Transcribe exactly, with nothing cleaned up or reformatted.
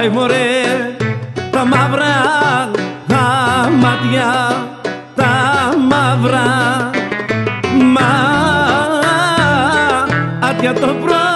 Άι μωρέ, τα μαύρα τα μάτια, τα μαύρα μάτια το πρωί